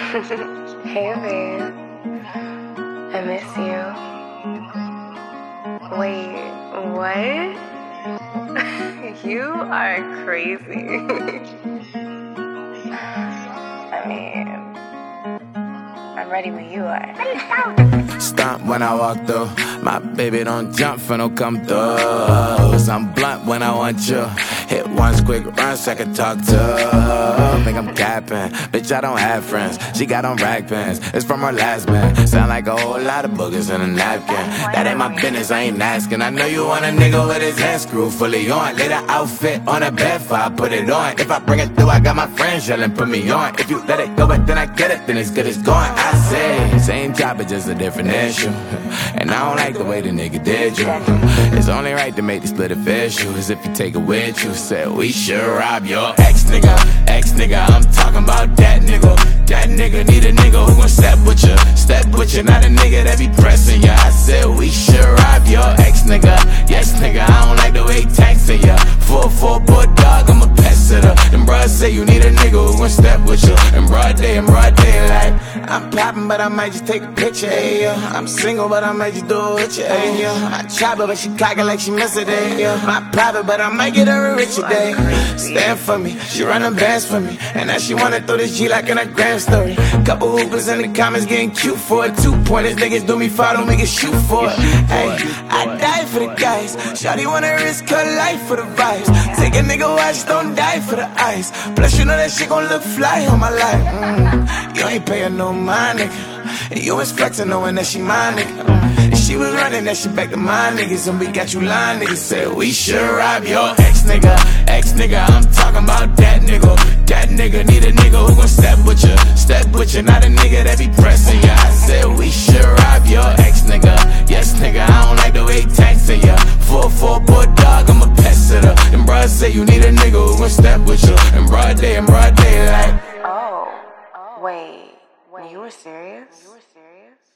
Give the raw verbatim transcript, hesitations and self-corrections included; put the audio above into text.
Hey babe, I miss you. Wait, what? You are crazy. I mean, I'm ready when you are. Stomp when I walk through. My baby don't jump for no come throughs. I'm blunt when I want you. Hit once quick run so I can talk to her. Think I'm capping, bitch I don't have friends. She got on rack pants, it's from her last man. Sound like a whole lot of boogers in a napkin. That ain't my business, I ain't asking. I know you want a nigga with his hands screwed fully on. Lay the outfit on a bed for I put it on. If I bring it through, I got my friends yelling, put me on. If you let it go, but then I get it, then it's good as gone. I say, same job, but just a different issue. And I don't like the way the nigga did you. It's only right to make the split official. Is if you take it with you. Said we should rob your ex nigga, ex nigga. I'm talking about that nigga. That nigga need a nigga who gon' step with you, step with you, not a nigga that be pressing ya. I said we should rob your ex nigga, yes nigga. I don't like the way he texting ya. Four four boy dog, I'm a pest sitter. Them bros say you need a nigga who gon' step with you. In broad day, in broad daylight. I'm poppin', but I might just take a picture, hey, yeah. I'm single, but I might just do it with you, hey, yeah. I chop her, but she cocky like she miss it, hey, yeah. I'm private, but I might get her a richer day. Stand for me, she runnin' bands for me. And now she wanna throw this G like in a grand story. Couple hoopers in the comments getting cute for it. Two pointers, niggas do me foul, don't make it shoot for it. Hey, I die for the guys. Shawty wanna risk her life for the vibes. Take a nigga watch, don't die for the ice. Plus you know that shit gon' look fly on my life. Mm. You ain't payin' no mind, nigga. And you was flexin' knowing that she my nigga. And she was running that shit back to my niggas. And we got you lying, niggas. Said we should rob your ex nigga, ex nigga. I'm talking about that nigga. That nigga need a nigga who gon' step with you, step with you, not a nigga that be pressing ya. I said we should rob your ex nigga, yes nigga. I don't like the way he texting ya. Four four boy dog, I'm a pest sitter. Them bros say you need a nigga who gon' step with you. In broad day, in broad daylight. Oh, wait, you were serious? You were serious?